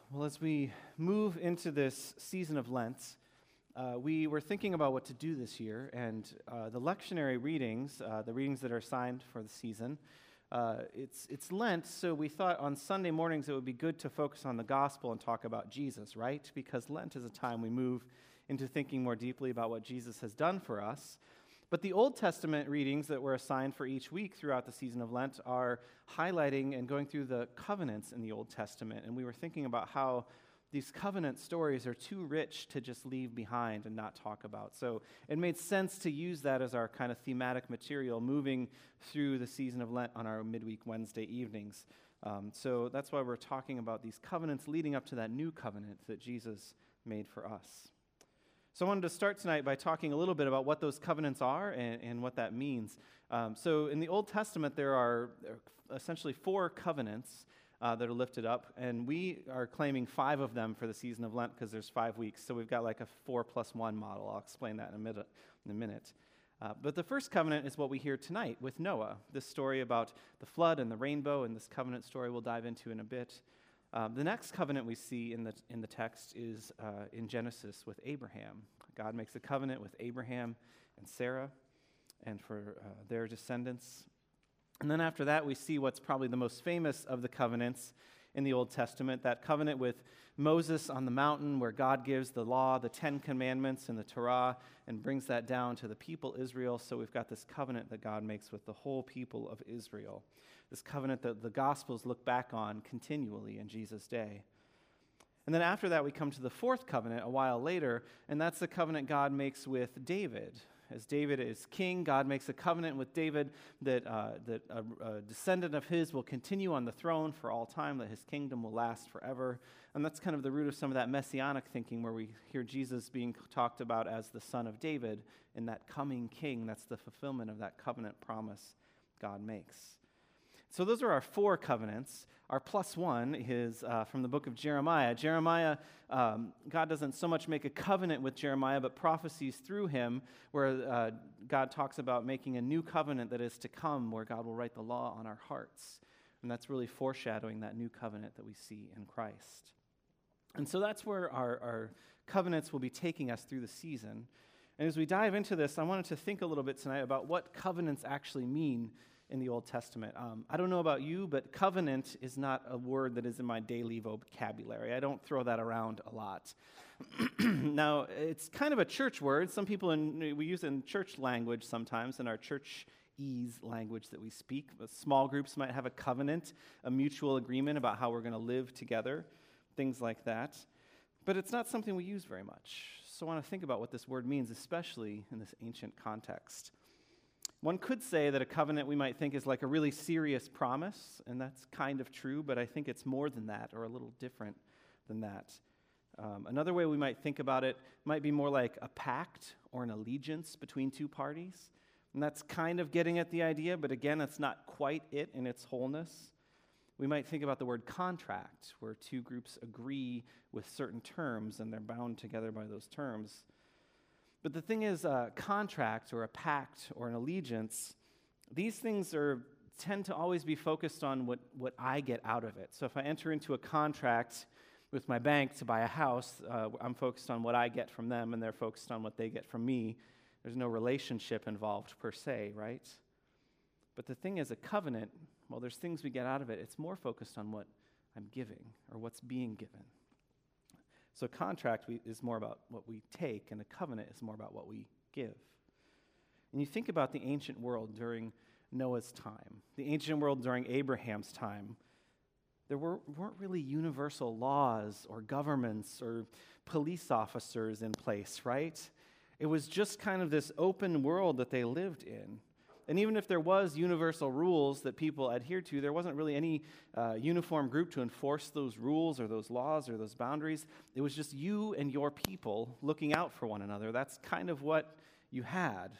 Well, as we move into this season of Lent, we were thinking about what to do this year, and the lectionary readings, the readings that are assigned for the season, it's Lent, so we thought on Sunday mornings it would be good to focus on the gospel and talk about Jesus, right? Because Lent is a time we move into thinking more deeply about what Jesus has done for us. But the Old Testament readings that were assigned for each week throughout the season of Lent are highlighting and going through the covenants in the Old Testament. And we were thinking about how these covenant stories are too rich to just leave behind and not talk about. So it made sense to use that as our kind of thematic material moving through the season of Lent on our midweek Wednesday evenings. So that's why we're talking about these covenants leading up to that new covenant that Jesus made for us. So I wanted to start tonight by talking a little bit about what those covenants are and what that means. So in the Old Testament, there are essentially 4 covenants that are lifted up, and we are claiming 5 of them for the season of Lent because there's 5 weeks. So we've got like a 4+1 model. I'll explain that in a minute. But the first covenant is what we hear tonight with Noah, this story about the flood and the rainbow, and this covenant story we'll dive into in a bit. The next covenant we see in the text is in Genesis with Abraham. God makes a covenant with Abraham and Sarah and for their descendants. And then after that, we see what's probably the most famous of the covenants in the Old Testament, that covenant with Moses on the mountain where God gives the law, the 10 Commandments and the Torah, and brings that down to the people Israel. So we've got this covenant that God makes with the whole people of Israel. This covenant that the Gospels look back on continually in Jesus' day. And then after that, we come to the 4th covenant a while later, and that's the covenant God makes with David. As David is king, God makes a covenant with David that a descendant of his will continue on the throne for all time, that his kingdom will last forever. And that's kind of the root of some of that messianic thinking where we hear Jesus being talked about as the son of David and that coming king. That's the fulfillment of that covenant promise God makes. So those are our 4 covenants. Our +1 is from the book of Jeremiah. Jeremiah, God doesn't so much make a covenant with Jeremiah, but prophecies through him where God talks about making a new covenant that is to come, where God will write the law on our hearts. And that's really foreshadowing that new covenant that we see in Christ. And so that's where our covenants will be taking us through the season. And as we dive into this, I wanted to think a little bit tonight about what covenants actually mean in the Old Testament. I don't know about you, but covenant is not a word that is in my daily vocabulary. I don't throw that around a lot. Now, it's kind of a church word. Some people, we use it in church language sometimes, in our church-ese language that we speak. Small groups might have a covenant, a mutual agreement about how we're going to live together, things like that. But it's not something we use very much. So I want to think about what this word means, especially in this ancient context. One could say that a covenant we might think is like a really serious promise, and that's kind of true, but I think it's more than that, or a little different than that. Another way we might think about it might be more like a pact or an allegiance between 2 parties, and that's kind of getting at the idea, but again, it's not quite it in its wholeness. We might think about the word contract, where 2 groups agree with certain terms, and they're bound together by those terms. But the thing is, a contract or a pact or an allegiance, these things tend to always be focused on what I get out of it. So if I enter into a contract with my bank to buy a house, I'm focused on what I get from them, and they're focused on what they get from me. There's no relationship involved per se, right? But the thing is, a covenant, well, there's things we get out of it. It's more focused on what I'm giving or what's being given. So a contract is more about what we take, and a covenant is more about what we give. And you think about the ancient world during Noah's time, the ancient world during Abraham's time. There weren't really universal laws or governments or police officers in place, right? It was just kind of this open world that they lived in. And even if there was universal rules that people adhered to, there wasn't really any uniform group to enforce those rules or those laws or those boundaries. It was just you and your people looking out for one another. That's kind of what you had.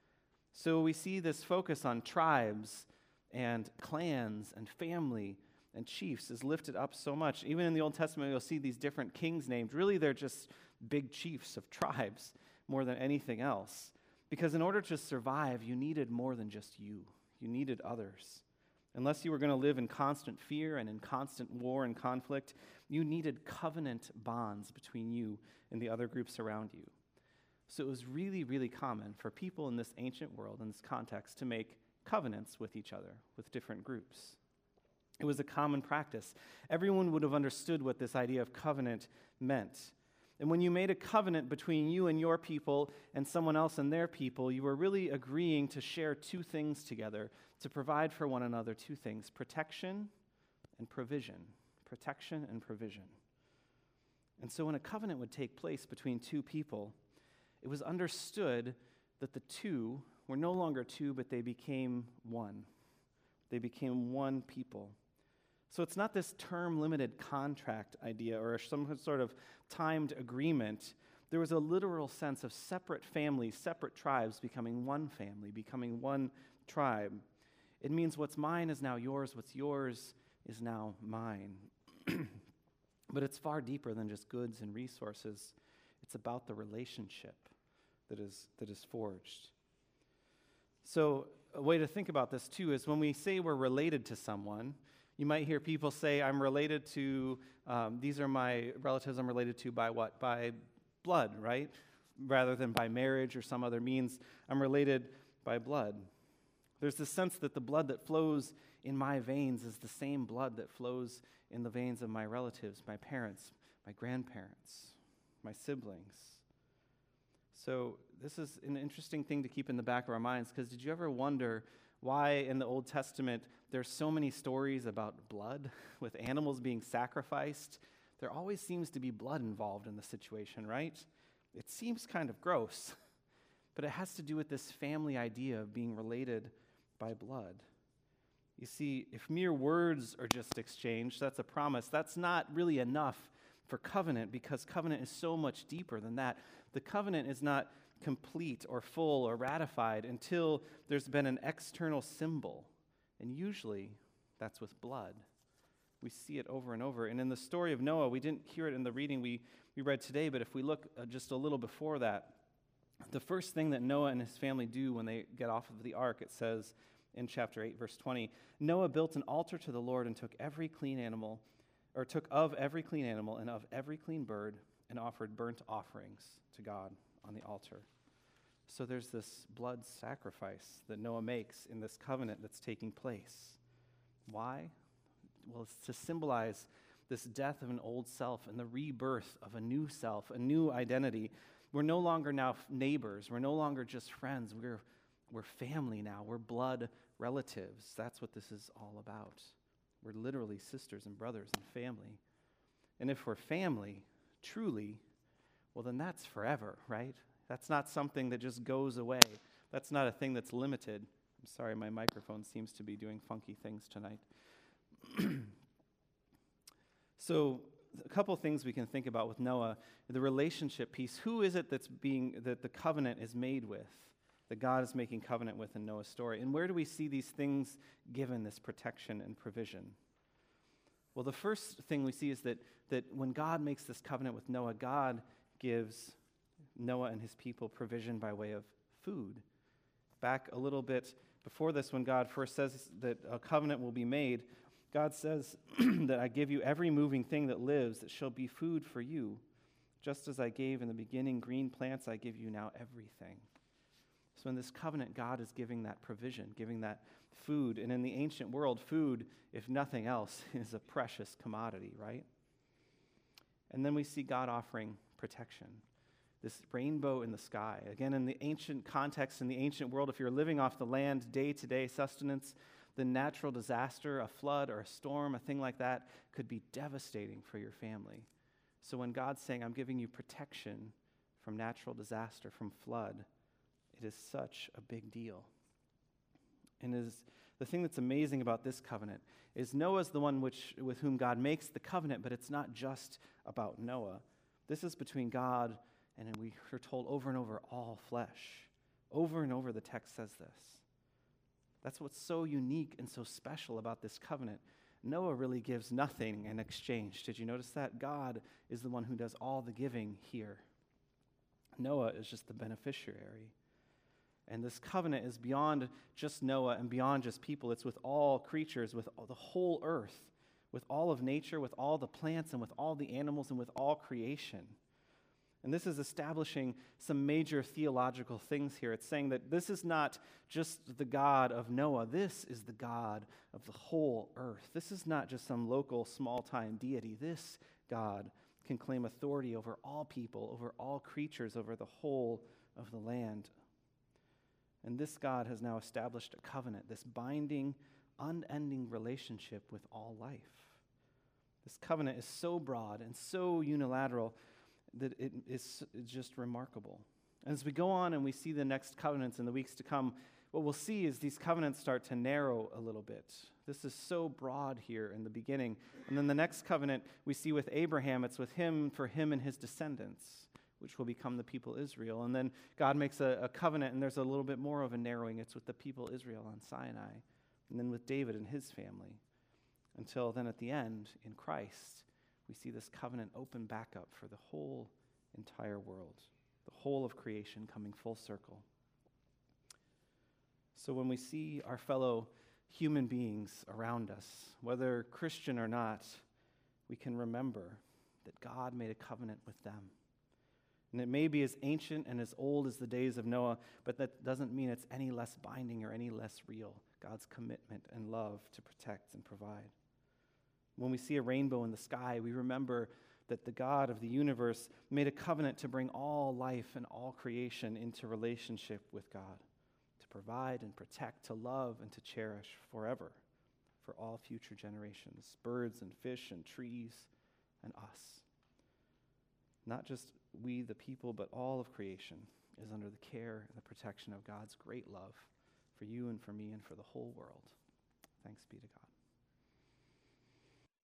So we see this focus on tribes and clans and family and chiefs is lifted up so much. Even in the Old Testament, you'll see these different kings named. Really, they're just big chiefs of tribes more than anything else. Because in order to survive, you needed more than just you. You needed others. Unless you were going to live in constant fear and in constant war and conflict, you needed covenant bonds between you and the other groups around you. So it was really, really common for people in this ancient world, in this context, to make covenants with each other, with different groups. It was a common practice. Everyone would have understood what this idea of covenant meant. And when you made a covenant between you and your people and someone else and their people, you were really agreeing to share two things together, to provide for one another two things: protection and provision. Protection and provision. And so when a covenant would take place between two people, it was understood that the two were no longer two, but they became one. They became one people. So it's not this term-limited contract idea or some sort of timed agreement. There was a literal sense of separate families, separate tribes becoming one family, becoming one tribe. It means what's mine is now yours, what's yours is now mine. But it's far deeper than just goods and resources. It's about the relationship that is forged. So a way to think about this too is when we say we're related to someone, you might hear people say, I'm related to, these are my relatives I'm related to by what? By blood, right? Rather than by marriage or some other means, I'm related by blood. There's this sense that the blood that flows in my veins is the same blood that flows in the veins of my relatives, my parents, my grandparents, my siblings. So this is an interesting thing to keep in the back of our minds, because did you ever wonder why in the Old Testament there's so many stories about blood, with animals being sacrificed? There always seems to be blood involved in the situation, right? It seems kind of gross, but it has to do with this family idea of being related by blood. You see, if mere words are just exchanged, that's a promise. That's not really enough for covenant, because covenant is so much deeper than that. The covenant is not complete or full or ratified until there's been an external symbol. And usually that's with blood. We see it over and over. And in the story of Noah, we didn't hear it in the reading we read today, but if we look just a little before that, the first thing that Noah and his family do when they get off of the ark, it says in chapter 8, verse 20, Noah built an altar to the Lord and took of every clean animal and of every clean bird and offered burnt offerings to God on the altar. So there's this blood sacrifice that Noah makes in this covenant that's taking place. Why? Well, it's to symbolize this death of an old self and the rebirth of a new self, a new identity. We're no longer now neighbors. We're no longer just friends. We're family now. We're blood relatives. That's what this is all about. We're literally sisters and brothers and family. And if we're family, truly, well, then that's forever, right? That's not something that just goes away. That's not a thing that's limited. I'm sorry, my microphone seems to be doing funky things tonight. So a couple things we can think about with Noah, the relationship piece. Who is it that the covenant is made with, that God is making covenant with in Noah's story? And where do we see these things given, this protection and provision? Well, the first thing we see is that when God makes this covenant with Noah, God gives Noah and his people provision by way of food. Back a little bit before this, when God first says that a covenant will be made, God says that I give you every moving thing that lives, that shall be food for you. Just as I gave in the beginning green plants, I give you now everything. So in this covenant, God is giving that provision, giving that food. And in the ancient world, food, if nothing else, is a precious commodity, right? And then we see God offering protection. This rainbow in the sky. Again, in the ancient context, in the ancient world, if you're living off the land, day-to-day sustenance, the natural disaster, a flood or a storm, a thing like that, could be devastating for your family. So when God's saying, I'm giving you protection from natural disaster, from flood, it is such a big deal. And the thing that's amazing about this covenant is Noah's the one with whom God makes the covenant, but it's not just about Noah. This is between God and we are told over and over, all flesh. Over and over the text says this. That's what's so unique and so special about this covenant. Noah really gives nothing in exchange. Did you notice that? God is the one who does all the giving here. Noah is just the beneficiary. And this covenant is beyond just Noah and beyond just people. It's with all creatures, with the whole earth, with all of nature, with all the plants, and with all the animals, and with all creation. And this is establishing some major theological things here. It's saying that this is not just the God of Noah. This is the God of the whole earth. This is not just some local small-time deity. This God can claim authority over all people, over all creatures, over the whole of the land. And this God has now established a covenant, this binding, unending relationship with all life. This covenant is so broad and so unilateral that it's just remarkable. And as we go on and we see the next covenants in the weeks to come, what we'll see is these covenants start to narrow a little bit. This is so broad here in the beginning. And then the next covenant we see with Abraham, it's with him, for him and his descendants, which will become the people Israel. And then God makes a covenant, and there's a little bit more of a narrowing. It's with the people Israel on Sinai, and then with David and his family. Until then at the end, in Christ, we see this covenant open back up for the whole entire world, the whole of creation coming full circle. So when we see our fellow human beings around us, whether Christian or not, we can remember that God made a covenant with them. And it may be as ancient and as old as the days of Noah, but that doesn't mean it's any less binding or any less real, God's commitment and love to protect and provide. When we see a rainbow in the sky, we remember that the God of the universe made a covenant to bring all life and all creation into relationship with God, to provide and protect, to love and to cherish forever for all future generations, birds and fish and trees and us. Not just we, the people, but all of creation is under the care and the protection of God's great love for you and for me and for the whole world. Thanks be to God.